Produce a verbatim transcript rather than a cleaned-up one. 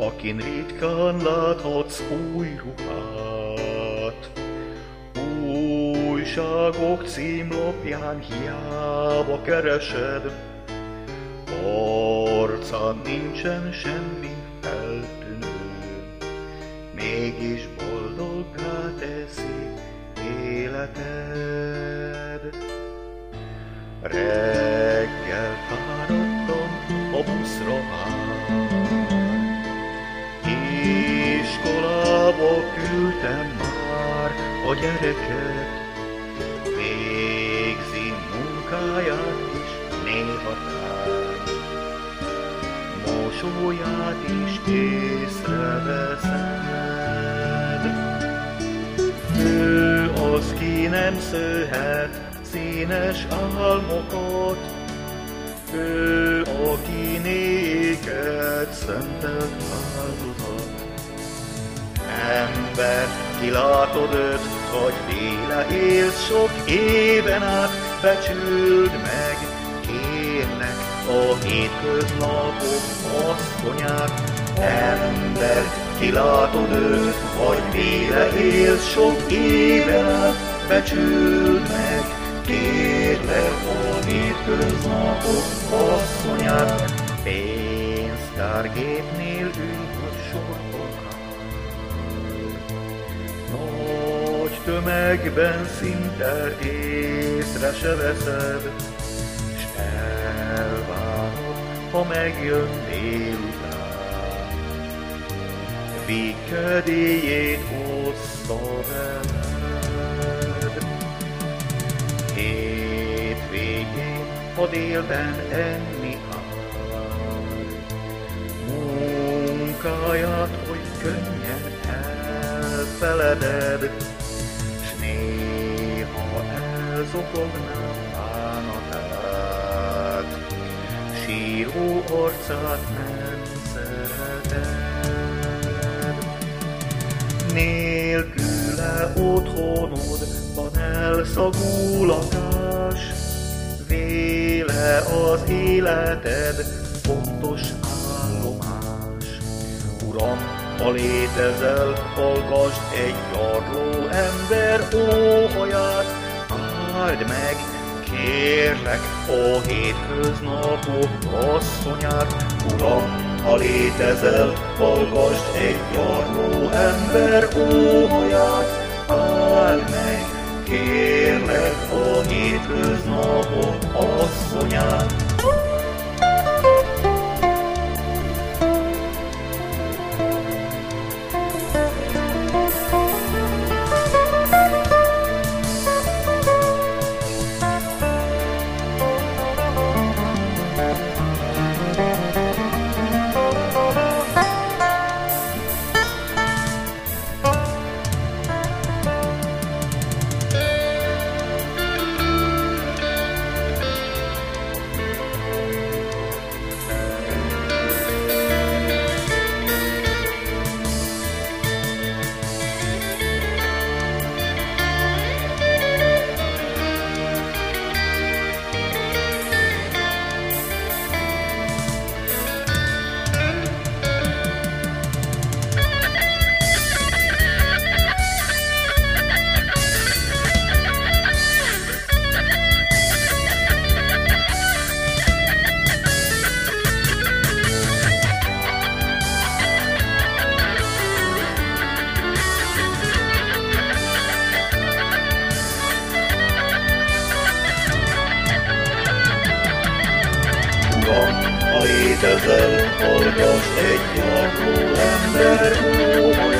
akin ritkán láthatsz új ruhát. Újságok címlapján hiába keresed, arcán nincsen semmi feltűnő, mégis boldoggá teszi életed. Reggel fáradtam, a buszra vár, iskolába küldtem már a gyereket, végzi munkáját is néha tár, mosolyát is észreveszed. Ő az, ki nem szőhet színes álmokat, ő, aki néked szentelt áldozat. Ember, ki látod őt, hogy véle élsz sok éven át, becsüld meg, kérlek, a hétköznapok asszonyát. Ember, ki látod őt, hogy véle élsz sok éven át, becsüld meg, kérlek, a hétköznapok asszonyát. Pénztárgépnél ül, hogy sorban áll, nagy tömegben szinte észre se veszed, s elvárod, ha megjön délután, végkedélyét hozza veled. Hétvégén, ha délben enni áll, munkáját, hogy könnyen elfeleded, s néha elzokogná bánatát, síró arcát nem szereted. Nélküle otthonodban elszagú lakás, véle az életed fontos állomás. Uram, ha létezel, hallgasd egy gyarló ember óhaját, áld meg, kérlek, a hétköznapok asszonyát. Uram, ha létezel, hallgasd egy gyarló ember óhaját, áld meg, kérlek, a hétköznapok asszonyát. Ha létezel, hallgass egy gyarló ember óhaját,